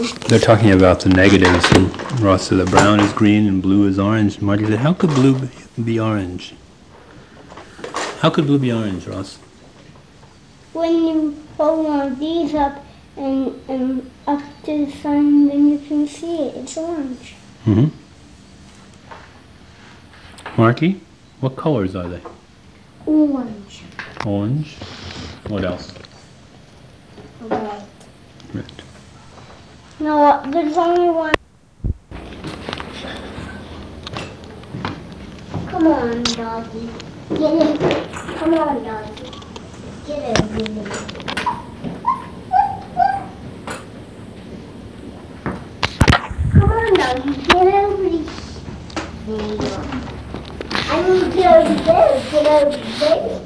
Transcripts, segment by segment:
They're talking about the negatives, and Ross said that brown is green and blue is orange. And Marty said, how could blue be orange? How could blue be orange, Ross? When you hold one of these up and up to the sun, then you can see it. It's orange. Mm-hmm. Marky, what colors are they? Orange. Orange. What else? Red. Red. No, there's only one. Come on, doggy. Get it. Come on, doggy. Get it. Come on, doggy. Get over here. There you go. I need to get over there. Get over there.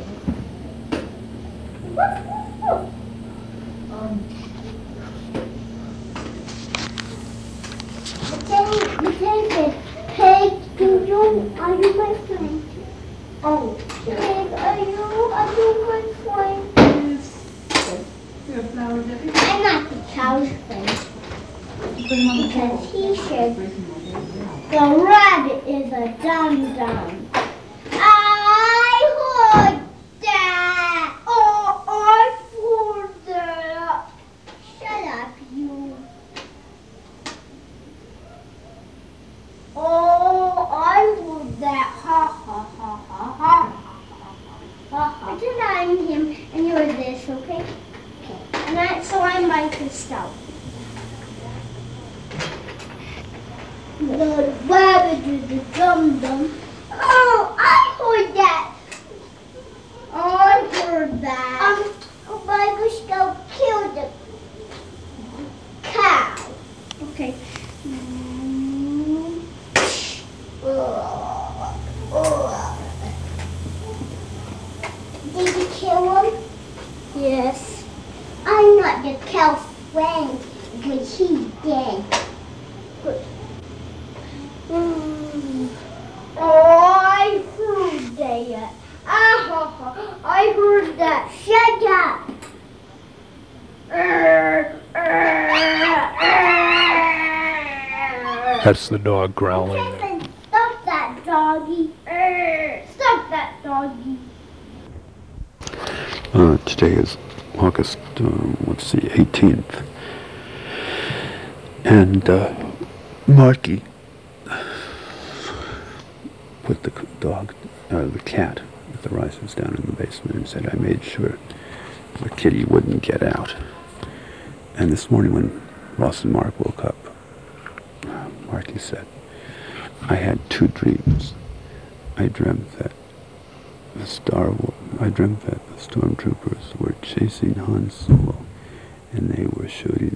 Peg, are you my friend? Oh, Peg, are you my friend? I'm not the cow's friend. Because he said the rabbit is a dum-dum. I heard that. Oh, I heard that. Shut up, you. Oh, I heard that. Ha, ha, ha, ha, ha, ha, ha. Pretend I'm him and you're this, okay? Okay. And so I'm by Christelle. The rabbit is the dum-dum. Oh, I heard that. I heard that. My Christelle killed the cow. Okay. Did you kill him? Yes. I'm not the cow's friend because he's dead. Good. Oh, I heard that. I heard that. Shut up. That's the dog growling. Okay, stop that, doggy. Stop that, doggy. Today is August, 18th. And Marky put the cat with the risers down in the basement and said, I made sure the kitty wouldn't get out. And this morning when Ross and Mark woke up, Marky said, I had two dreams. I dreamt that the stormtroopers were chasing Han Solo, and they were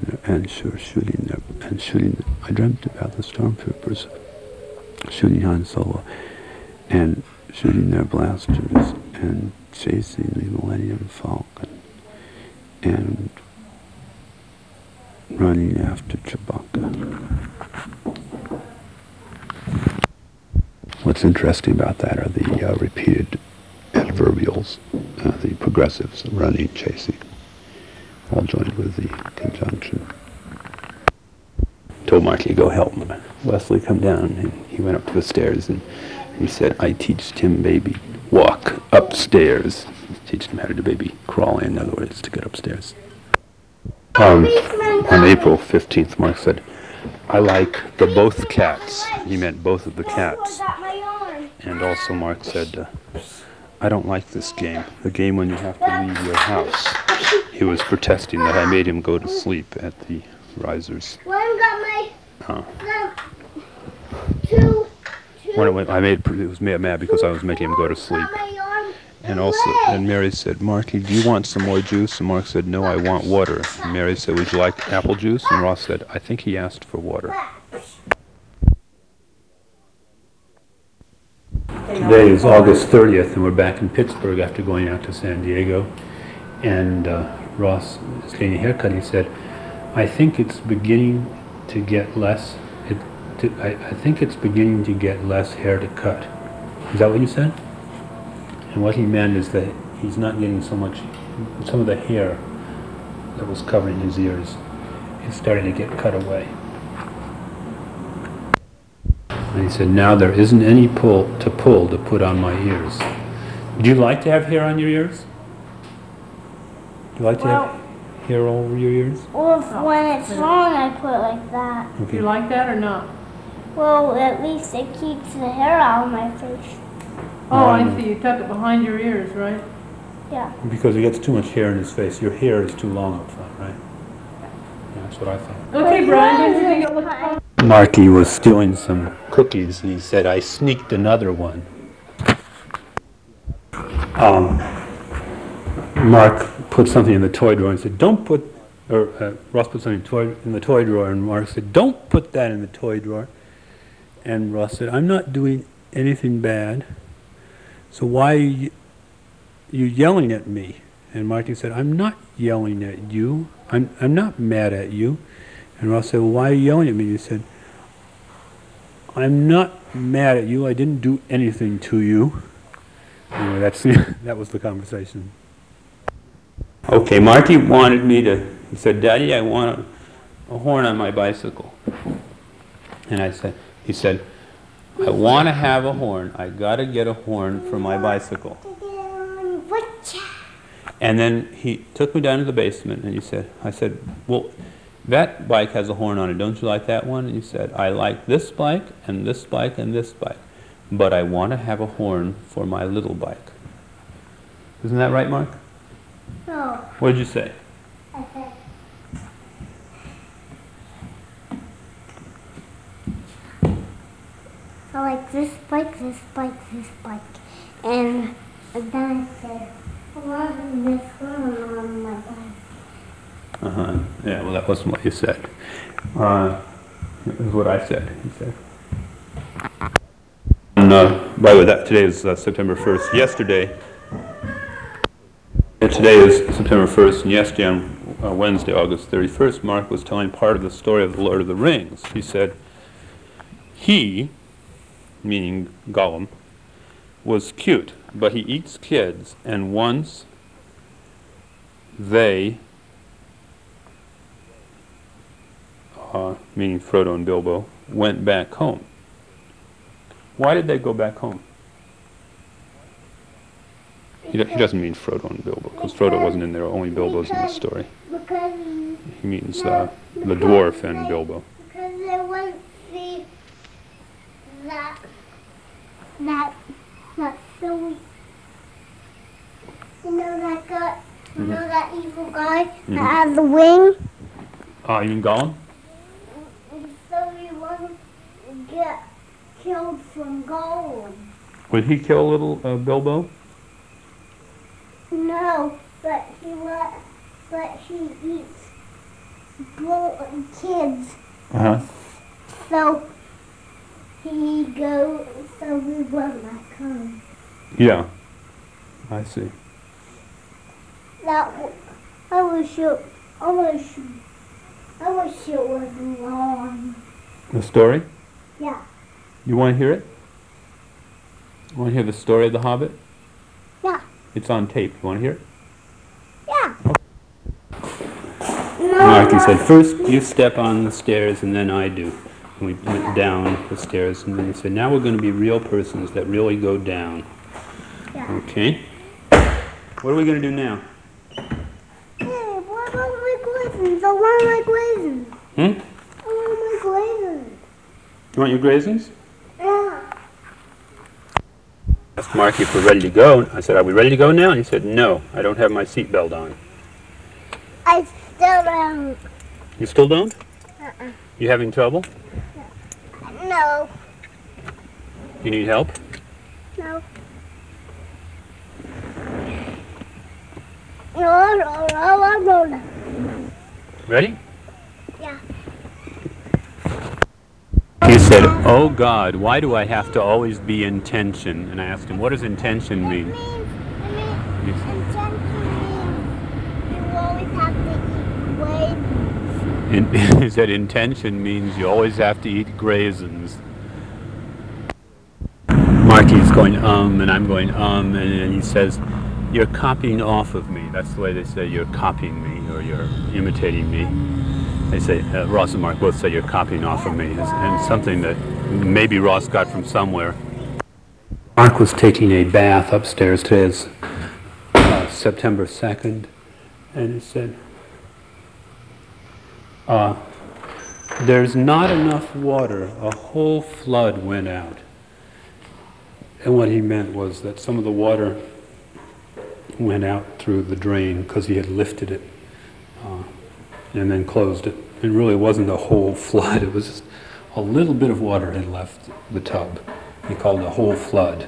I dreamt about the stormtroopers shooting Han Solo and shooting their blasters and chasing the Millennium Falcon and running after Chewbacca. What's interesting about that are the repeated adverbials, the progressives, running, chasing, all joined with the conjunction. Told Marky to go help Wesley come down, and he went up to the stairs and he said, I teach Tim baby walk upstairs. Teach him how to do baby crawl, in other words, to get upstairs. On April 15th, Mark said, I like the both cats. He meant both of the cats. And also Mark said, I don't like this game, the game when you have to leave your house. He was protesting that I made him go to sleep at the risers. It was mad because I was making him go to sleep. And Mary said, Marky, do you want some more juice? And Mark said, no, I want water. And Mary said, would you like apple juice? And Ross said, I think he asked for water. Today is August 30th, and we're back in Pittsburgh after going out to San Diego. And Ross is getting a haircut. He said, I think it's beginning to get less. I think it's beginning to get less hair to cut. Is that what you said? And what he meant is that he's not getting so much, some of the hair that was covering his ears is starting to get cut away. And he said, now there isn't any pull to put on my ears. Would you like to have hair on your ears? Do you like to have hair all over your ears? Well, when it's long, I put it like that. Do you like that or not? Well, at least it keeps the hair out of my face. Oh, I see. You tuck it behind your ears, right? Yeah. Because he gets too much hair in his face. Your hair is too long up front, right? Yeah, that's what I thought. Okay, Brian, don't you think it looks fun? Marky was stealing some cookies, and he said, I sneaked another one. Mark put something in the toy drawer and said, don't put, or Ross put something in the toy drawer, and Mark said, don't put that in the toy drawer. And Ross said, I'm not doing anything bad, so why are you yelling at me? And Marty said, I'm not yelling at you. I'm not mad at you. And Ross said, well, why are you yelling at me? He said, I'm not mad at you. I didn't do anything to you. Anyway, that was the conversation. Okay, Marty wanted me to, he said, Daddy, I want a horn on my bicycle. And he said, I want to have a horn. I got to get a horn for my bicycle. And then he took me down to the basement and I said, well, that bike has a horn on it. Don't you like that one? And he said, I like this bike and this bike and this bike, but I want to have a horn for my little bike. Isn't that right, Mark? No. What did you say? I said, I like this bike, this bike, this bike. And then I said, I want this one on my bike. Yeah, well, that wasn't what you said. It was what I said, he said. And, by the way, today is September 1st. Today is September 1st, and yesterday on Wednesday, August 31st, Mark was telling part of the story of the Lord of the Rings. He said, he, meaning Gollum, was cute, but he eats kids, and once they, meaning Frodo and Bilbo, went back home. Why did they go back home? He doesn't mean Frodo and Bilbo, because Frodo wasn't in there, only Bilbo's in the story. Because He means the dwarf and Bilbo. Because they want to see that silly, you know that guy, you know that evil guy that has the wing? You mean Gollum? So he wants to get killed from Gollum. Would he kill little Bilbo? No, but he eats kids. So we went back home. Yeah, I see. I wish it was long. The story? Yeah. You want to hear it? You want to hear the story of the Hobbit? Yeah. It's on tape. You want to hear it? Yeah. Marky said, first you step on the stairs and then I do. And we went down the stairs and then he said, now we're going to be real persons that really go down. Yeah. Okay. What are we going to do now? Hey, what about my glazings? I want my glazings. I want my glazings. You want your grazings? Yeah. I asked Marky if we're ready to go. I said, are we ready to go now? And he said, no, I don't have my seatbelt on. I still don't. You still don't? You having trouble? No. You need help? No. No. Ready? Yeah. He said, oh God, why do I have to always be in tension? And I asked him, what does intention mean? Intention means you always have to eat gravy. He said, intention means you always have to eat grazins. Marky's going, and I'm going, and then he says, you're copying off of me. That's the way they say you're copying me or you're imitating me. They say, Ross and Mark both say you're copying off of me, and something that maybe Ross got from somewhere. Mark was taking a bath upstairs. Today is September 2nd, and it said, there's not enough water. A whole flood went out. And what he meant was that some of the water went out through the drain because he had lifted it and then closed it. It really wasn't a whole flood. It was just a little bit of water had left the tub. He called it a whole flood.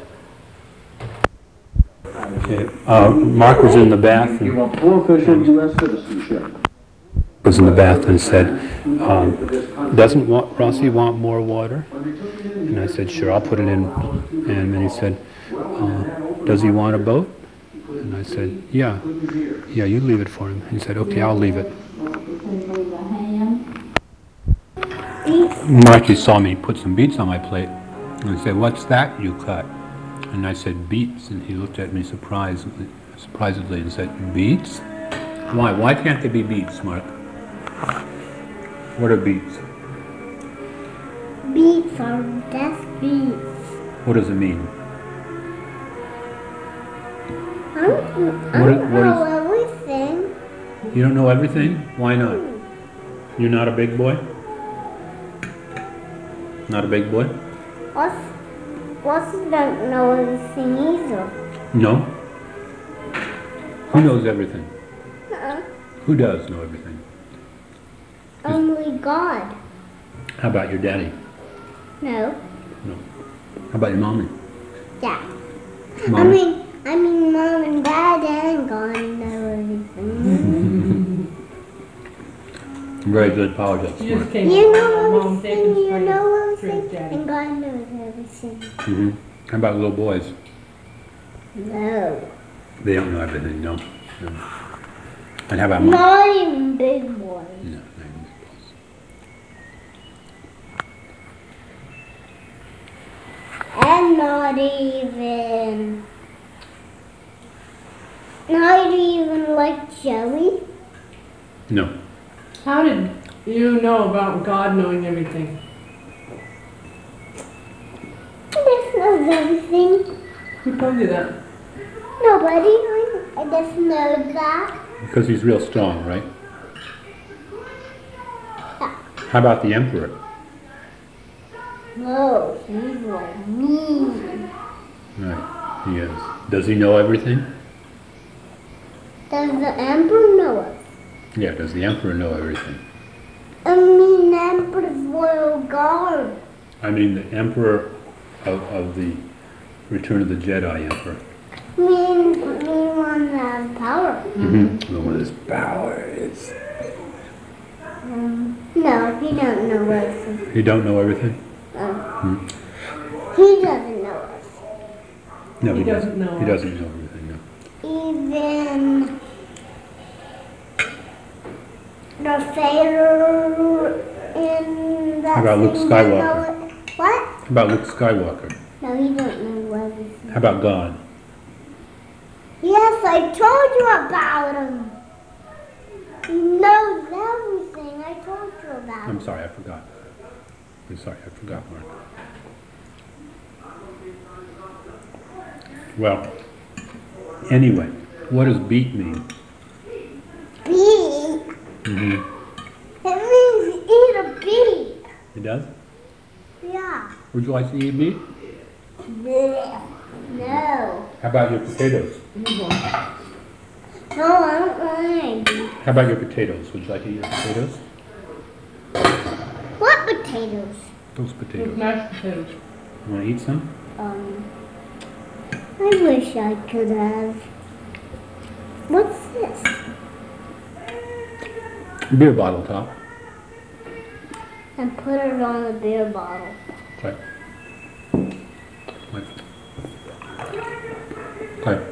Okay. Mark was in the bath. You want full official U.S. citizenship. Was in the bath and said, doesn't Rossi want more water? And I said, sure, I'll put it in. And then he said, does he want a boat? And I said, yeah, you leave it for him. He said, okay, I'll leave it. Marky saw me put some beets on my plate, and he said, what's that you cut? And I said, beets, and he looked at me surprisedly and said, beets? Why? Why can't they be beets, Mark? What are beets? Beets are just beets. What does it mean? I don't know everything. You don't know everything? Why not? You're not a big boy? Not a big boy? Ross don't know everything either. No? Who knows everything? Uh-uh. Who does know everything? Only God. How about your daddy? No. No. How about your mommy? Yeah. Mommy? I mean, Mom and Dad and God know everything. Very good. Apologize. You just came You up know with Mom everything, taking you straight know straight everything, daddy. and God knows everything. Mm-hmm. How about little boys? No. They don't know everything, no. And how about mom? Not even big boys. No, not even big boys. And not even like Joey. No. How did you know about God knowing everything? This knows everything. Who told you that? Nobody. I just know that. Because he's real strong, right? How about the emperor? No, he's like me. Right, he is. Does he know everything? Does the emperor know us? Yeah, does the emperor know everything? I mean, Emperor's royal guard. I mean the emperor of the Return of the Jedi emperor. Mean one that has power. Mm-hmm. The one with his powers. No, he don't know us. You don't know everything? He doesn't know us. No, He doesn't know. He doesn't know everything, no. Even the Vader in that How about Luke thing Skywalker? don't know it. What? How about Luke Skywalker? No, he don't know everything. How about God? Yes, I told you about him. He knows everything. I told you about him. I'm sorry, I forgot. I'm sorry, I forgot, Mark. Well, anyway, what does beet mean? Beet? Mm-hmm. It means eat a beet. It does? Yeah. Would you like to eat beet? Blech. No. How about your potatoes? No, I don't want any. How about your potatoes? Would you like to eat your potatoes? What potatoes? Those potatoes. Mashed potatoes. You want to eat some? I wish I could have. What's this? Beer bottle top. And put it on the beer bottle. Okay. Okay.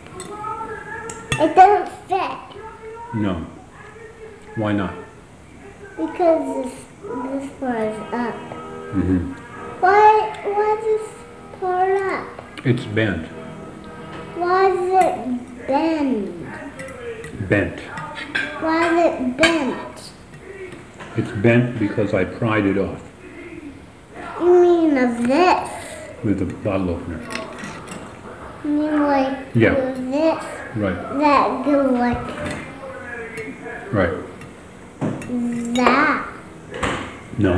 It doesn't fit No. Why not? because this part is up. Mm-hmm. Why this part up? It's bent. Why is it bend? Bent. Why is it bent? It's bent because I pried it off You mean of this? with the bottle opener. You mean like Yeah. this? Right, That go like right. that. No.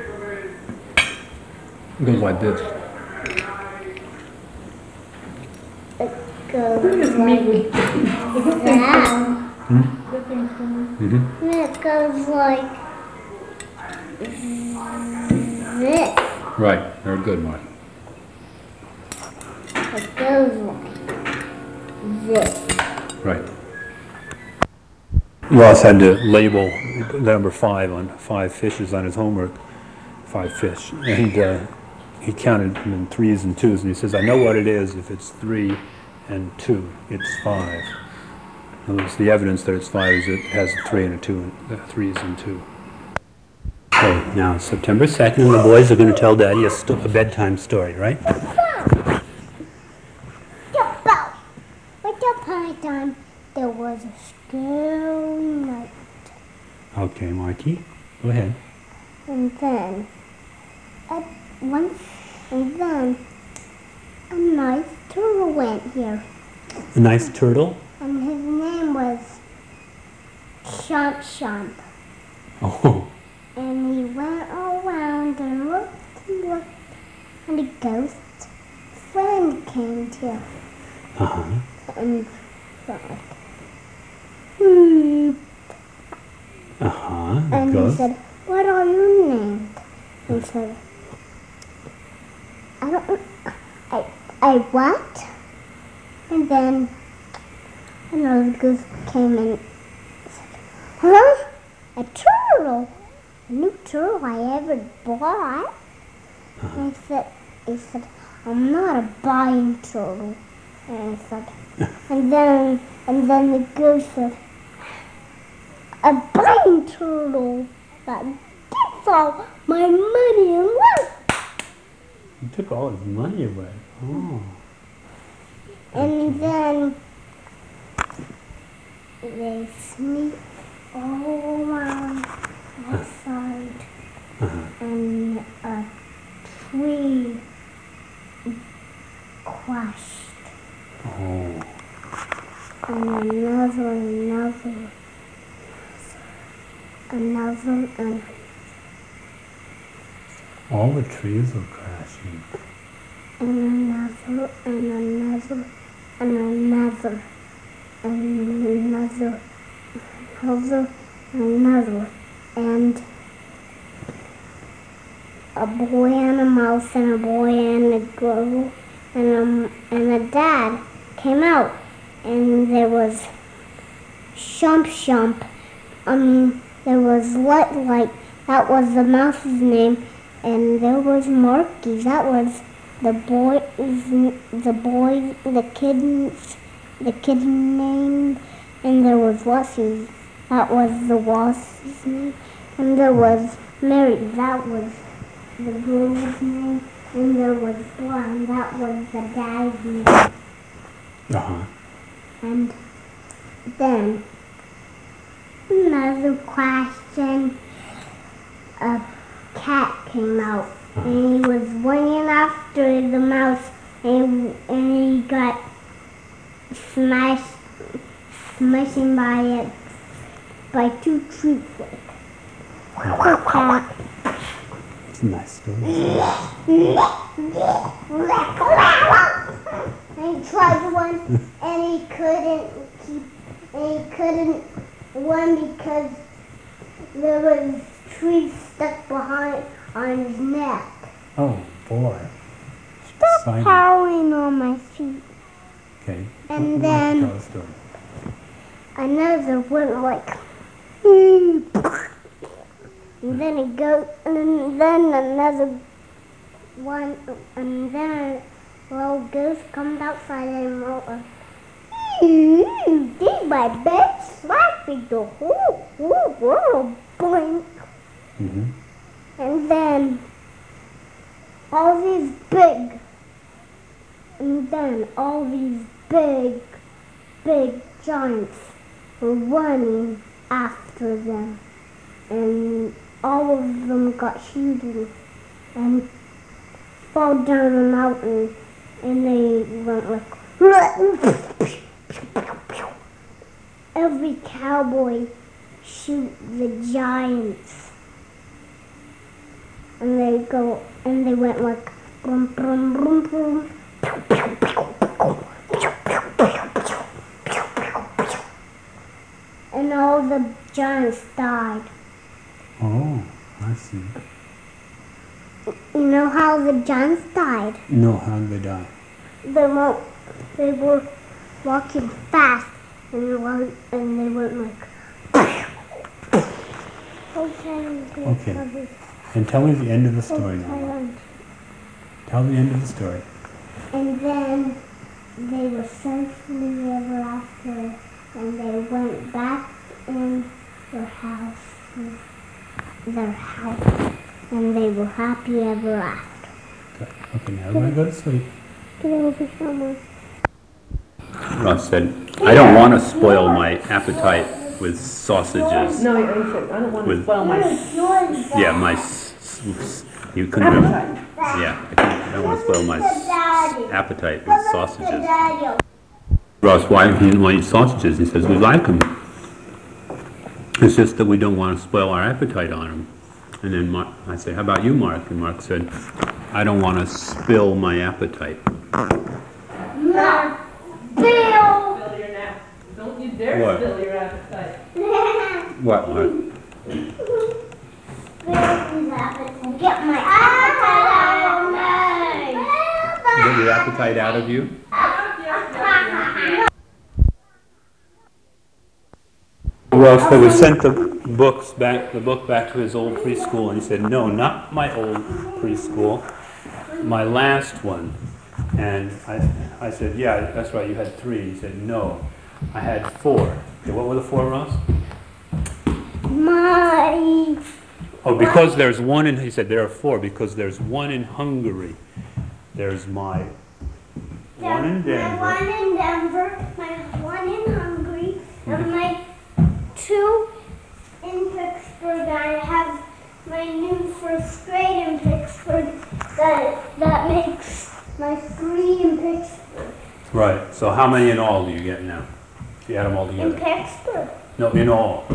It goes like this. It goes Just like meet that. Mm-hmm. And it goes like this. Right, very good, Martha. It goes like this. Right. Ross had to label the number 5 on 5 fishes on his homework, 5 fish, and he counted them in 3s and 2s, and he says, I know what it is. If it's 3 and 2, it's 5. In other words, the evidence that it's 5 is it has a 3 and a 2, and 3s and 2. Okay, now September 2nd, and the boys are going to tell Daddy a bedtime story, right? Like a pie time, there was a scary night. Okay, Marty, go ahead. And then, a nice turtle went here. A nice turtle? And his name was Chomp Chomp. Oh, And he went around and looked and looked, and a ghost friend came to him. uh-huh. And said, "Hmm." Uh-huh, And he ghost. said, "What are you named?" He said, "I don't. I what?" And then another ghost came and said, "Huh? A turtle? A new turtle I ever bought?" And he said, "I'm not a buying turtle." And I said, and then the ghost said, "A buying turtle that gets all my money and wealth." He took all his money away. Oh. And then they sneak all around outside, and a tree crashed. Oh. And another, and All the trees were crashing. another, and another, and another, and another, another, and a boy and a mouse and a boy and a girl and a dad came out, and there was Shump Shump. There was Light, that was the mouse's name, and there was Marky, that was the kid's name, and there was Lussie, that was the wasp's name, and there was Mary, that was the girl's name, and there was Blonde, that was the guy's name. Uh-huh. And then another question, a cat came out, and he was running after the mouse, and he got smashing by 2 trees. It's a nice story. And he tried to run, and he couldn't run because there was trees stuck behind on his neck. Oh, boy. Stop Exciting. howling on my feet. Okay. And Who then- wants to tell a story? Another went like, and then it goes, and then another one, and then a little ghost comes outside and wrote, "Did my bed slapping the whole world blink?" Mm-hmm. And then all these big giants were running after them, and all of them got shooting and fall down the mountain, and they went like every cowboy shoot the giants, and they went like boom, boom, boom, boom. And all the giants died. Oh, I see. You know how the giants died? No, how did they die? They were walking fast, and they went like. Okay. And tell me the end of the story now. Tell the end of the story. And then they were safely ever after, and they went back in their house, and they were happy ever after. Okay, now we're going to go to sleep. Get over here, Mom. Ross said, I don't want to spoil my appetite with sausages. No, I said, I don't want to With- spoil my Yeah, you couldn't have, appetite. yeah, I don't want to spoil my appetite with sausages. Ross, why do you want to eat sausages? He says, we like them. It's just that we don't want to spoil our appetite on them. And then I said, how about you, Mark? And Mark said, I don't want to spill my appetite. Bill! Spill your nap. Don't you dare What? spill your appetite. What, Mark? Get my appetite out of me! Get your appetite out of you? Well, so we sent the book back to his old preschool, and he said, no, not my old preschool, my last one. And I said, yeah, that's right, you had 3. He said, no, I had 4. Okay, what were the 4, Ross? Oh, because there's one he said there are 4, because there's one in Hungary. There's my one in Denver. My one in Denver, my one in Hungary, and my 2 in Pittsburgh. I have my new first grade in Pittsburgh. That makes my 3 in Pittsburgh. Right, so how many in all do you get now? If you add them all In together? Pittsburgh, No, in all.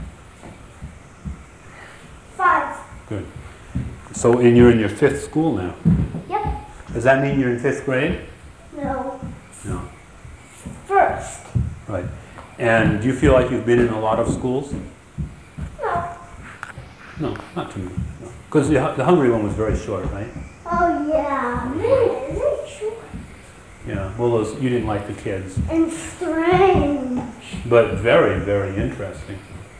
5. Good. So you're in your 5th school now. Yep. Does that mean you're in 5th grade? No. No. First. Right. And do you feel like you've been in a lot of schools? No. No, not too many. Because the Hungary one was very short, right? Oh yeah. Man, is it true? Yeah. Well, you didn't like the kids. And strange. But very, very interesting.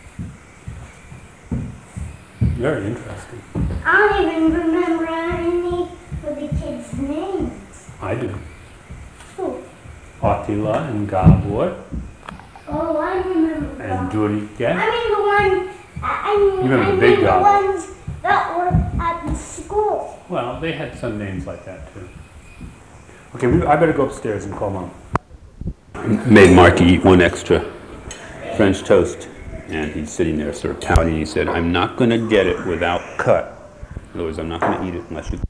Very interesting. I don't even remember any of the kids' names. I do. Who? Attila and Gabor Oh, I remember. and them. Durique. I mean the one. I mean, You remember I the mean big the guy. ones that were at the school. Well, they had some names like that too. Okay, I better go upstairs and call Mom. Made Marky eat 1 extra French toast, and he's sitting there sort of pouting. He said, I'm not going to get it without cut. In other words, I'm not going to eat it unless you